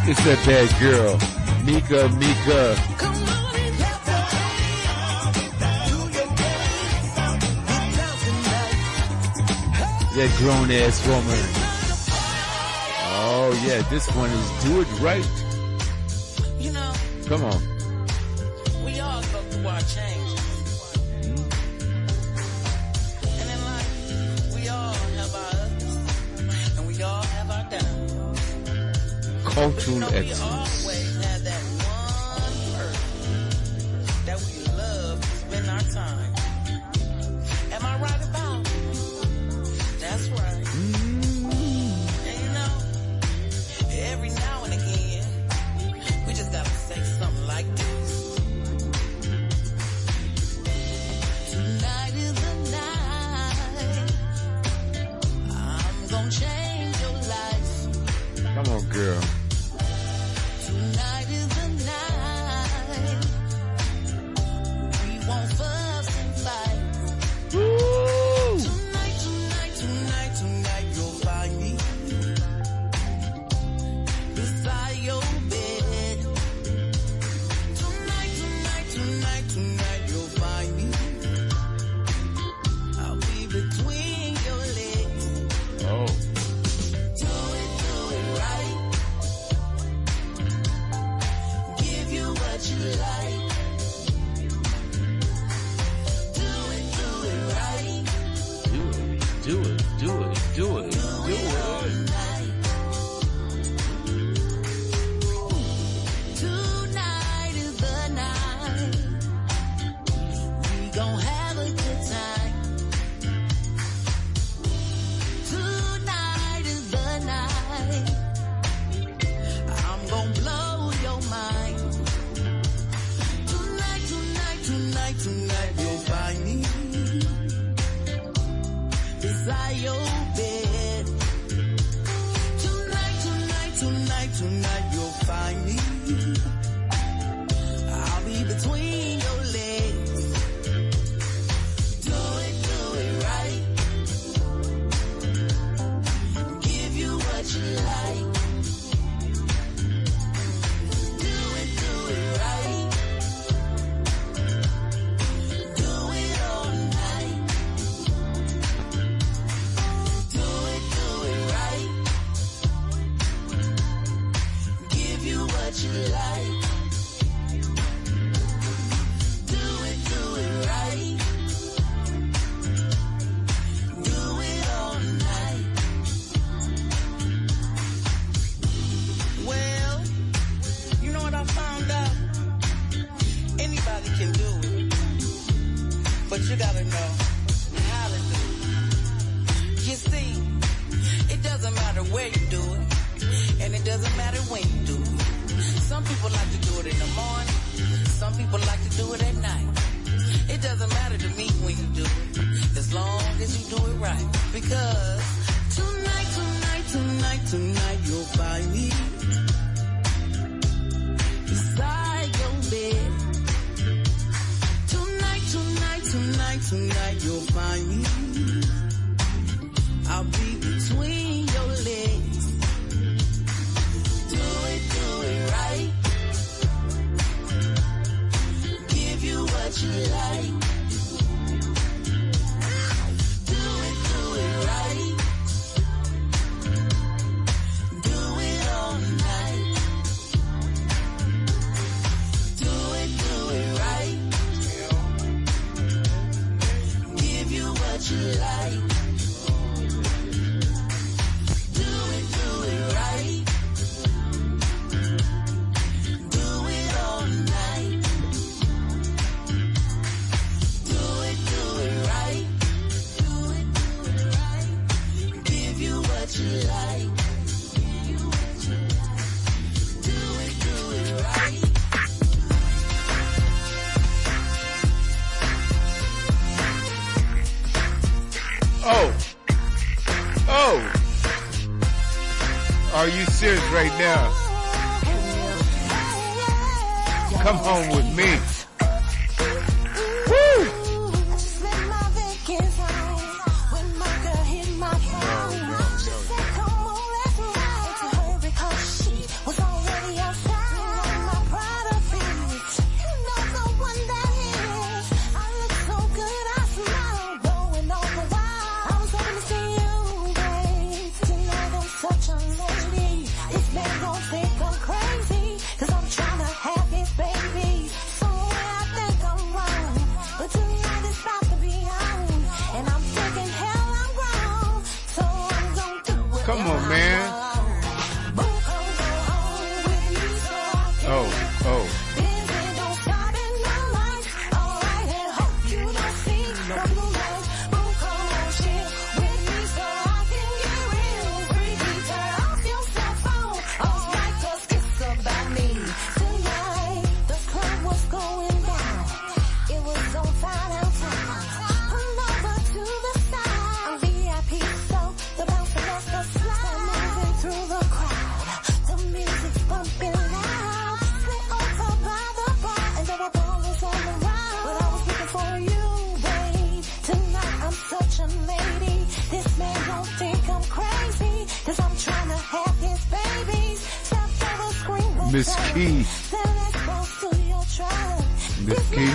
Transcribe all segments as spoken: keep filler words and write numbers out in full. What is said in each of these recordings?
It's that bad girl, Mika, Mika. That grown ass woman. Oh yeah, this one is Do It Right. You know, come on. We all go through our changes. Mm-hmm. And in life, we all have our ups, and we all have our downs. Cultural you know, excellence. We always have that one person that we love to spend our time. Am I right about it? That's right. Mm-hmm. And you know, every now and again, we just gotta say something like this. Tonight is the night. I'm gonna change your life. Come on, girl. Tonight is the night. We won't fuss and fight. Woo! Tonight, tonight, tonight, tonight, you'll find me beside your bed. Tonight, tonight, tonight, tonight, you'll find me. I'll be between your legs. Oh. Do it, do it right. Give you what you like. Do it, do it right. Do it, do it, do it, do it, do Do it all it. night. Tonight is the night. We gon' have a good time. Tonight is the night. I'm gon' blow your mind. Tonight, tonight, tonight, tonight, you'll find me beside your bed. Tonight, tonight, tonight, tonight, you'll find me. I'll be between your legs. Do it, do it right. Give you what you like. Do it, do it right. Do it all night. Do it, do it right. Give you what you like. Do it, do it right. Do it all night. Well, you know what I found out? Anybody can do it, but you gotta know how to do it. You see, it doesn't matter where you do it, and it doesn't matter when you do it. Some people like to do it in the morning, some people like to do it at night. It doesn't matter to me when you do it, as long as you do it right. Because tonight, tonight, tonight, tonight, you'll find me beside your bed. Tonight, tonight, tonight, tonight, you'll find me. I'll be between your legs. Do it, do it right. Give you what you like. Do it, do it right. Do it all night. Do it, do it right. Give you what you like. Do it, do it right. Do it all night. Do it, do it right. Do it, do it right. Give you what you like. Do it, do it right. Oh. Oh. Are you serious right now? Come home with me. Woo! Come on, let's ride to her because she was already gon' think I'm crazy, cause I'm tryna have his baby. Somewhere I think I'm wrong, but tonight it's about to be on. And I'm thinking hell I'm grown, so I'm gon' do it. Come on, man. Oh, oh. Miss Key. Miss Key.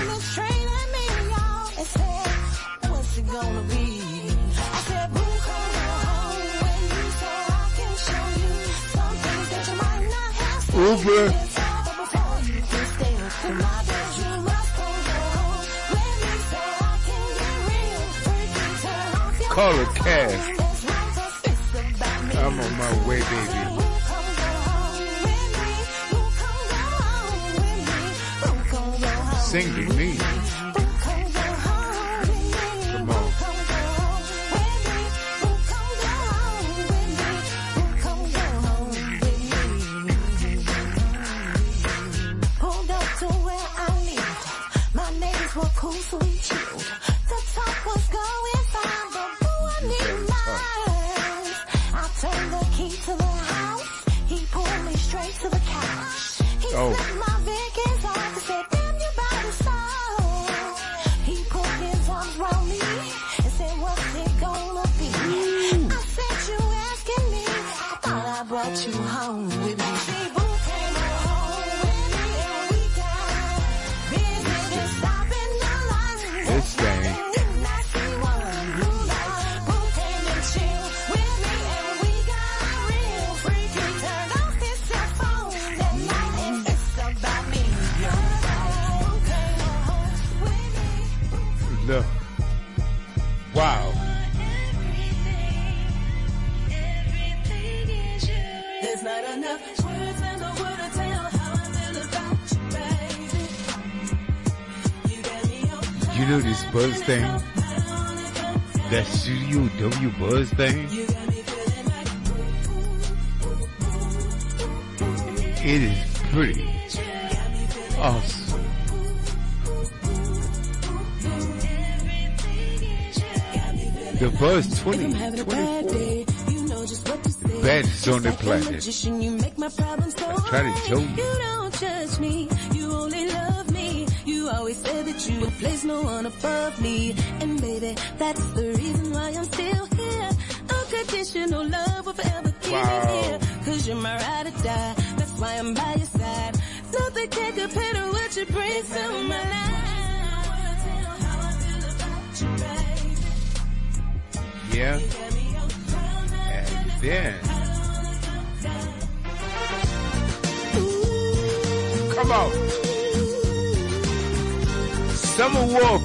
What's it gonna be? I said, boo, come home when you say I can show you some things that you might not have seen. Uber. But before you can stay in my bed, you must come home. Let me say I can get real freaky. Turn off your Call her Cash. That's right, 'cause it's about me. I'm on my way, baby. Sing to me. Come on. Pulled up to where I lived. My neighbors were cool, so we chilled. The talk was going fine, but boo, I need mine. I turned the key to the house. He pulled me straight to the couch. He Oh. flipped my Vicky's off and said, damn, your body's soft. He put his arms around me and said, what's it gonna be? I said, you asking me? I thought I brought you home with me. See, boo came home with me and we got busy just stopping the line. This thing. Didn't I see one blue light? Boo came and chilled with me and we got real freaky. Turned off his cell phone that night and it's about me. Boo came home with me. Look. Wow. There's not enough words in the world to tell how I feel about you, baby. You got me on. You know this buzz thing? That Studio W buzz thing? You got me feeling like It is pretty awesome. The Buzz twenty twenty-four. Baddest on the planet. I try to tell you. You don't judge me, you only love me. You always said that you would place no one above me. And baby, that's the reason why I'm still here. Unconditional love will forever keep Wow. me here. Cause you're my ride or die, that's why I'm by your side. Nothing can compare to what you bring to my life. Yeah. And then. Come on. Summer Walk.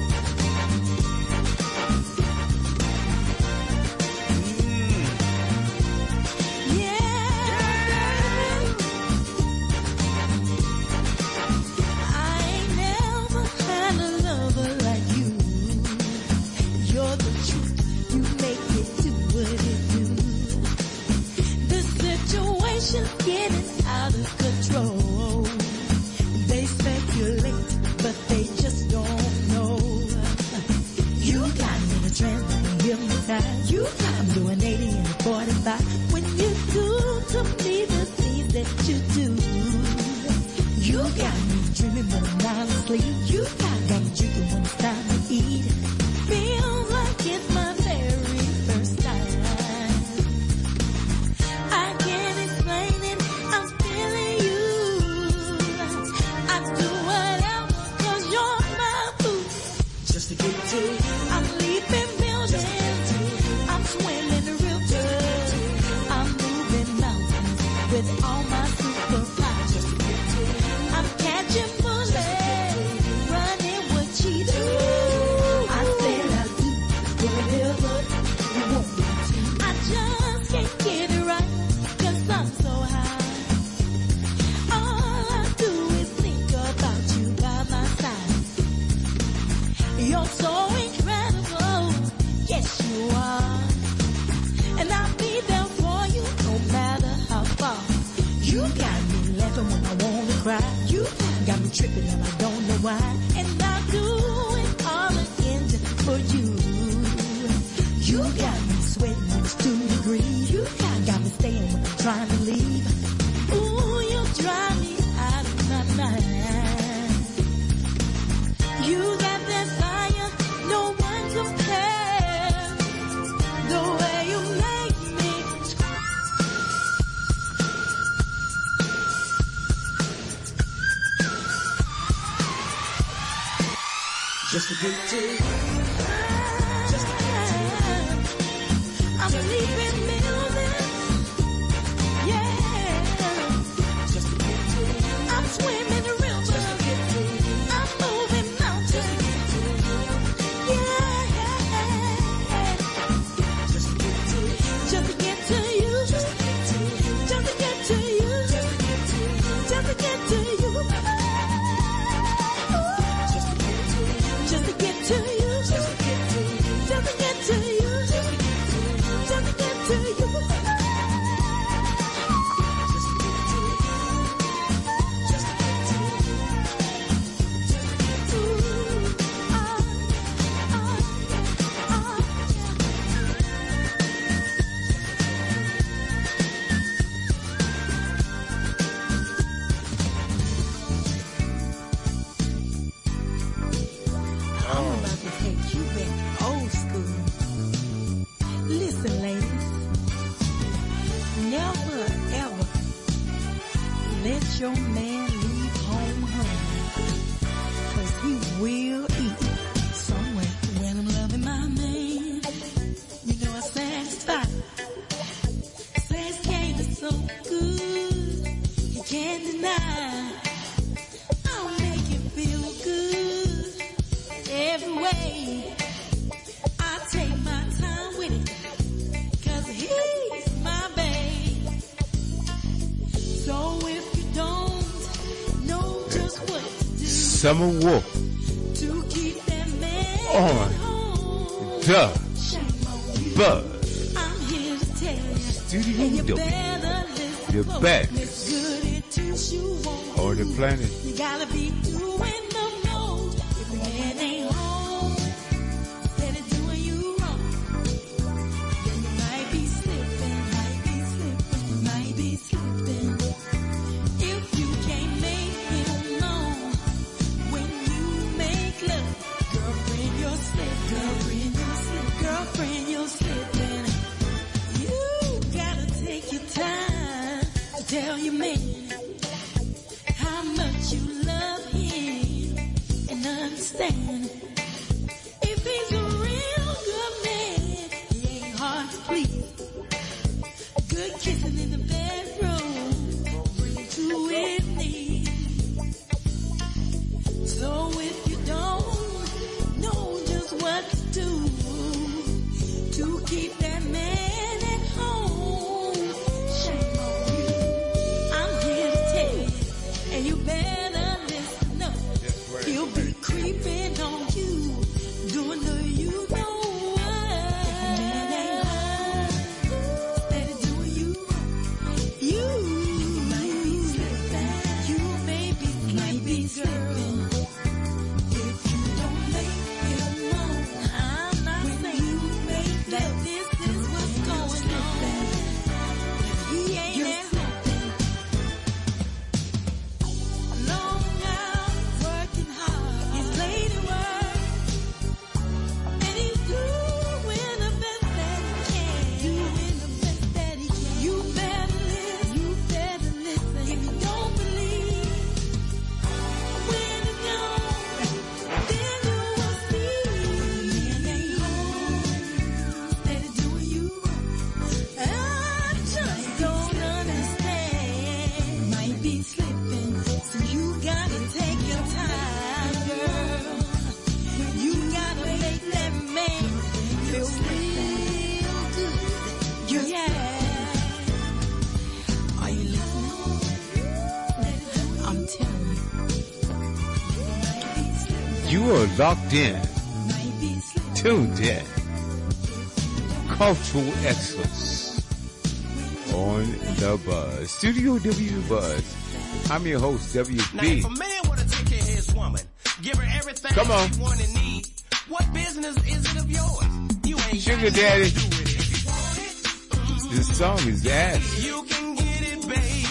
Getting out of control. They speculate, but they just don't know. You got me in a trance and hypnotized. You got me doing eighty and forty-five. When you do to me the things that you do, you got me dreaming but I'm not asleep. You got me drinking when it's time to eat. Feels like it's my very first time. I can't explain it, I'm feeling you. I do whatever, cause you're my boo. Just to get to you. I'm leaping buildings, I'm swimming the river. I'm moving mountains with all my tripping and I don't know why. And I'll do it all again just for you. You got me sweating almost two degrees. You got, got me staying when I'm trying to leave. Ooh, you drive me out of my mind. You got that fire, no one compares. The way you make me. Just to get to you. Just to get to you. I'm sleeping million. Yeah. Just to get to you. I'm swimming the river. Just to get to you. I'm moving mountains. Just to get to you. Yeah. Just to get to you. Just to get to you. Just to get to you. Just to get to you. Just to get to you. Just to get to you. Just to get to you. Just to get to you. Just to get to you. Just to get to you. Just to get to you. Just to get to you. Just to get to you. Just to get to you. Ooh, ah, ah, ah, I'm about to take you back old school. Listen, ladies, never ever let your man leave home hungry, 'cause he will eat somewhere. When I'm loving my man, you know I satisfy. Sex game is so good, you can't deny. I'll make you feel good every way. I take my time with it, 'cause he's my babe. So if you don't know just what to do Summer Wolf to keep that man On at home, the shame on you. Buzz I'm here to tell you, Studio and you W, better listen the close. best It's good it teach you won't. on the planet. You gotta be doing the most. If the man ain't home, then it's doing you wrong. Then you might be slipping, might be slipping, might be slipping. If you can't make him know when you make love, girlfriend, you're slipping, girlfriend, you're slipping, girlfriend, you're slipping. You gotta take your time to tell your man how much you love him and understand. If he's a real good man, he ain't hard to please. Good kissing in the bedroom, bring him to his knees. So if you don't know just what to do to keep that man at home, shame on you. I'm here to tell you, and you better listen up. He'll be creeping on you, doing the you know what. Man ain't home, steady doing you wrong. You might be slipping, you may be might be slipping. If you don't make him know, I'm not saying that this is what's going on. He ain't at home. Long hours working hard. He's late at work, and he's doing the best that he can. Doing the best that he can. You better listen. You better listen. If you don't believe when it's gone, then you will see. Man ain't home, steady doing you wrong. I just don't understand. Might be slipping, so you gotta take your time, girl. You gotta make that man feel real good. Yeah. Are you listening? I'm telling you. Might be slipping, You are locked in, might be slipping. tuned in. Cultural excellence on the Buzz. Studio W Buzz. I'm your host, W Now, B. if a man wanna take Give her everything Come on. she want and need. What business is it of yours? You ain't Sugar got Daddy. nothing to do with it. If you want it, mm, This song is ass. you can get it, baby.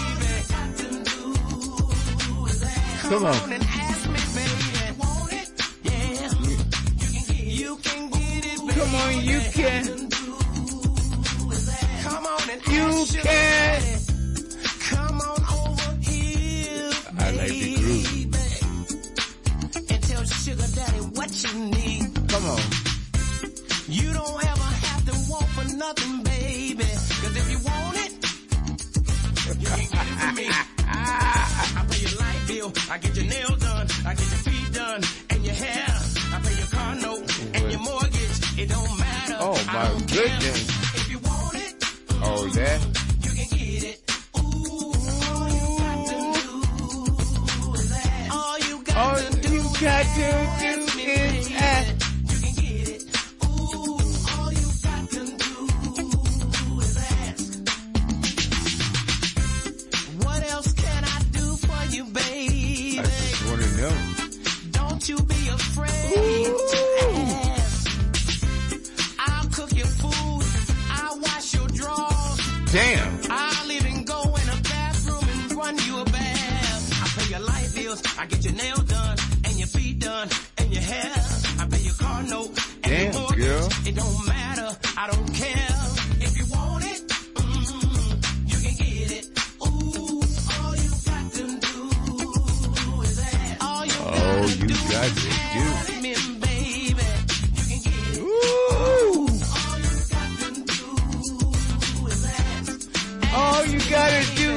Come on. and ask me, baby. Want it? Yeah. You can get it. You can get it, baby. Come on, you can. Come on and You ask your can. daddy. Come on over here, I like the groove. baby. And tell Sugar Daddy what you need. Come on. You don't ever have to want for nothing, baby. Cause if you want it, you can get it from me. I pay your light bill, I get your nails done, I get your feet done, and your hair. I pay your car note and your mortgage. It don't matter. Oh, I my don't care. goodness. If you want it, Oh, that. you can get it. Ooh, all you got to do is ask. All you got All to do you got to is do me, is baby. ask. You can get it. Ooh, all you got to do is ask. What else can I do for you, baby? I just want to know. Don't you be afraid to ask. I'll cook your food. I'll wash your drawers. Damn. I'll even go in a bathroom and run you a bath. I pay your light bills. I get your nails done and your feet done and your hair. I pay your car note and Damn, your mortgage. girl. It don't matter. I don't care. If you want it, mm, you can get it. Ooh, all you got to do is ask. All you All gotta you do got is to ask me, baby. You can get it. Ooh. All you got to do is ask. All you gotta do.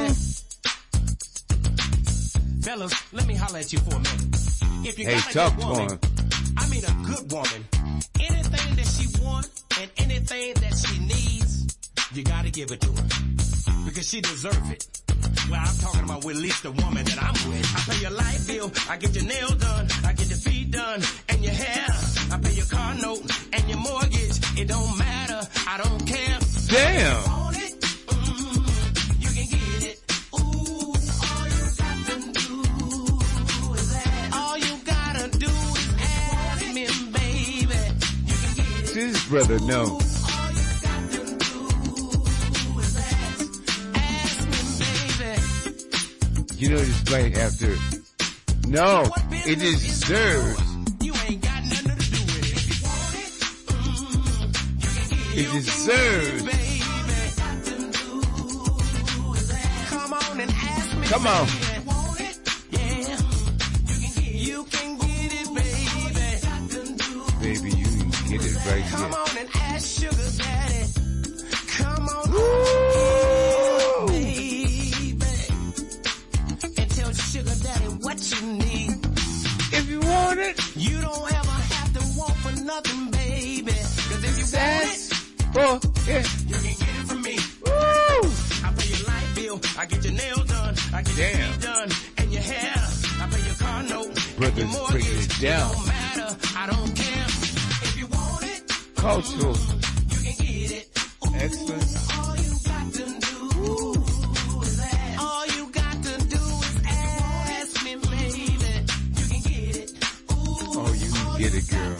Fellas, let me holler at you for a minute. If you Hey, got a talk good to woman, him. I mean a good woman, anything that she wants and anything that she needs, you gotta give it to her. Because she deserves it. Well, I'm talking about with at least the woman that I'm with. I pay your light bill, I get your nails done, I get your feet done, and your hair. I pay your car note and your mortgage. It don't matter, I don't care. Damn. Want it? Mm, you can get it. Ooh, all you got to do is ask. All you gotta do is ask me, baby. You can get it. This brother, no. All you got to do is ask. Ask me, baby. You know this right after. No, What it business is is served. yours? You ain't got nothing to do with it. If you want it, mm, you can get it. It You is can served. get it, baby. Come on and ask me. Come on. baby. Want it? Yeah. You can get it. You can get it, baby. Baby, you can get it right Come here. on and ask Sugar Daddy. Come on, Woo! baby. And tell Sugar Daddy what you need. If you want it, You don't ever have to want for nothing, baby. Cause if you want that's it, for it. you can get it from me. Woo! I pay your light bill, I get your nails done, I get your Damn. feet done, and your hair. I pay your car note, and Brothers your mortgage. breaking it down. It don't matter, I don't care. If you want it, Cultural you can get it. Ooh, excellence. all you got to do is ask. All you got to do is ask me, baby. You can get it. Ooh, Oh, you can get it, girl.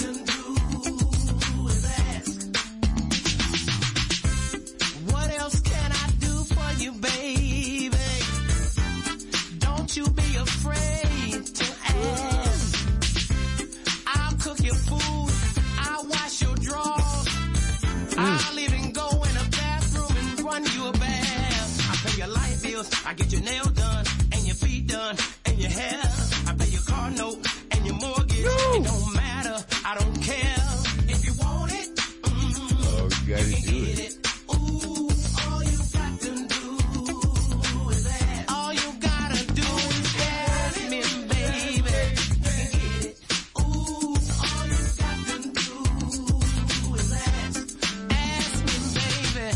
what else can I do for you, baby? Don't you be afraid to ask. I'll cook your food. I'll wash your drawers. I'll even go in a bathroom and run you a bath. I pay your light bills. I get your nails done and your feet done and your hair. I pay your car note and your mortgage. It don't matter. I don't care. If you want it, mm, Oh, you gotta you can do get it. it. Ooh, all you got to do is ask. All you gotta do is ask me, baby. You can get it. Ooh, all you got to do is ask. Ask me, baby.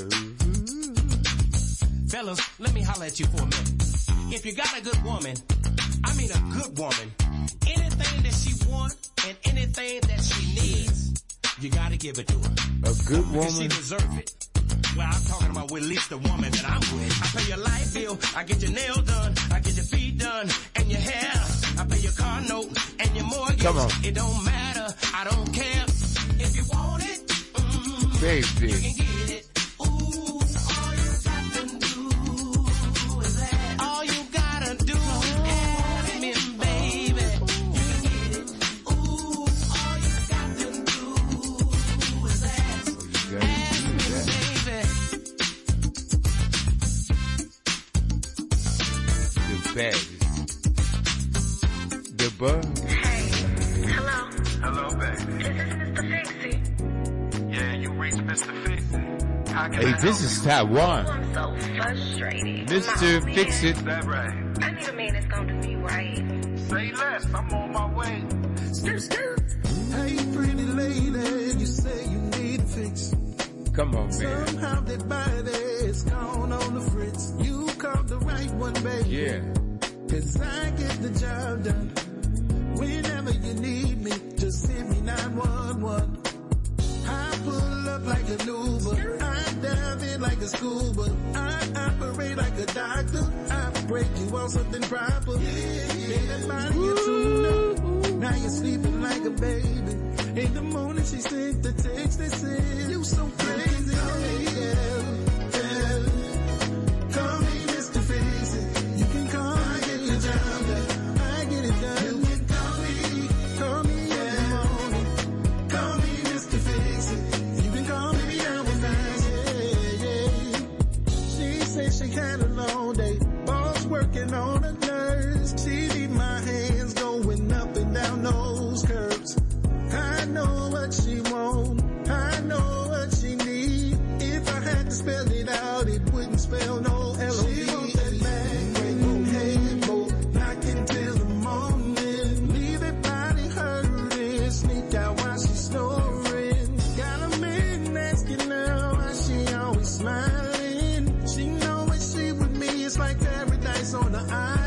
Fellas, let me holler at you for a minute. If you got a good woman, I mean a good woman, anything that she wants and anything that she needs, you gotta give it to her. A good Because she woman. deserves it. Well, I'm talking about with at least the woman that I'm with. I pay your light bill, I get your nails done, I get your feet done, and your hair. I pay your car note and your Come on. It don't matter, I don't care. If you want it, mm, Baby. you can get it. Ooh, all you got to do is ask. All you gotta do is ask me, baby. You can get it. Ooh, all you got to do is ask. Ask me, baby. The best. The bug. Hey, hello. Hello, baby. This is Mister Fixie. Yeah, you reached Mister Fix-It. How can Hey, I this help is Oh, Taiwan. I'm so frustrated. Mister My Fix man, It. you? Is that right? I need a man that's gonna do me right. Say less. I'm on my way. Skirt, skirt. Hey, pretty lady, you say you need a fix. Come on, man. Somehow that body is gone on the fritz. You called the right one, baby. Yeah. Cause I get the job done. Whenever you need me, just hit me nine one one. I pull up like an Uber. I dive in like a scuba. I operate like a doctor. I break you on something proper. Everybody you tune up. Now you're sleeping like a baby. In the morning she sent the text that said, you so crazy. Yeah, yeah. Call me Mister Fix-It. You can call me, I get the job done. I get it done. You can call me, call me in the morning. Call me Mister Fix-It. You can call me down with nine. Yeah, yeah. She said she had a long day. Boss working on a nurse. She need my hands going up and down those curves. I know what she want. I know what she need. If I had to spell it out, it wouldn't spell no L O V E. She want that back, break on head, both knocking till the morning. Leave that body hurting, sneak out while she's snoring. Got a man asking her why she always smiling. She know when she with me, it's like paradise on the island.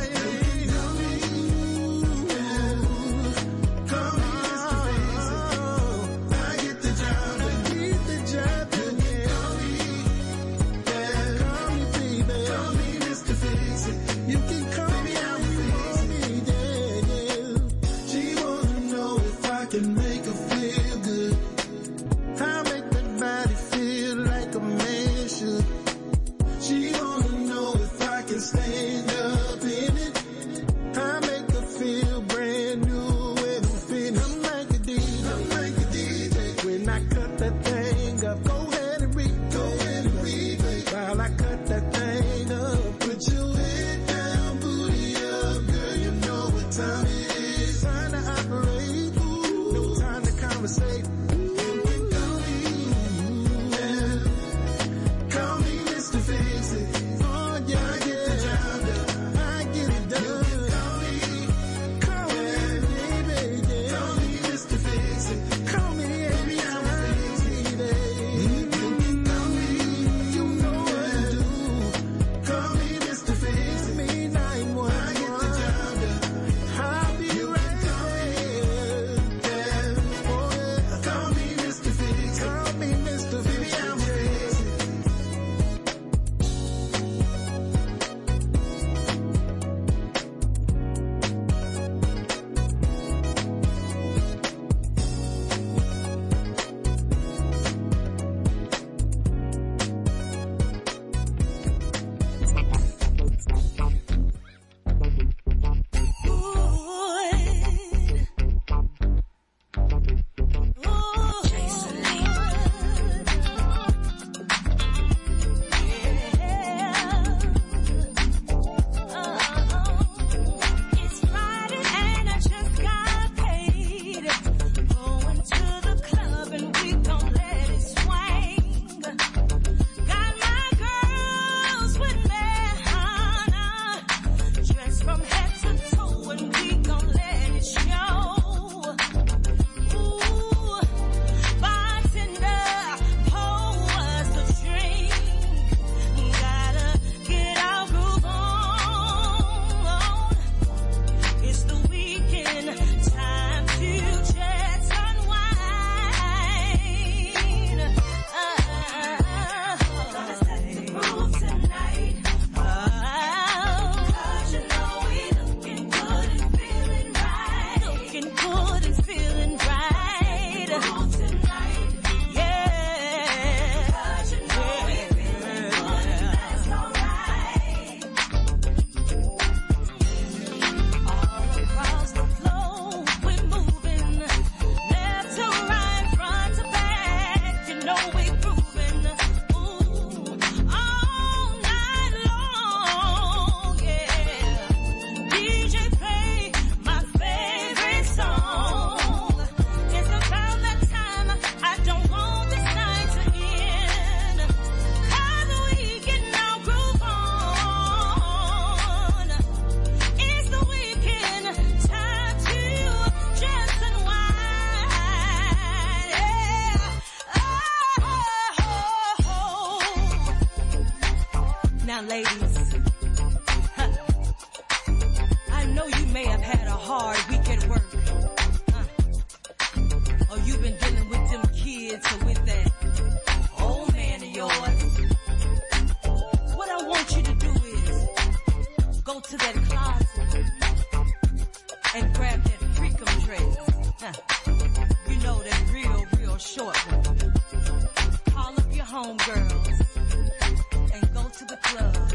answer with that old man of yours. What I want you to do is go to that closet and grab that freakum dress. Huh. You know that real, real short one. Call up your homegirls and go to the club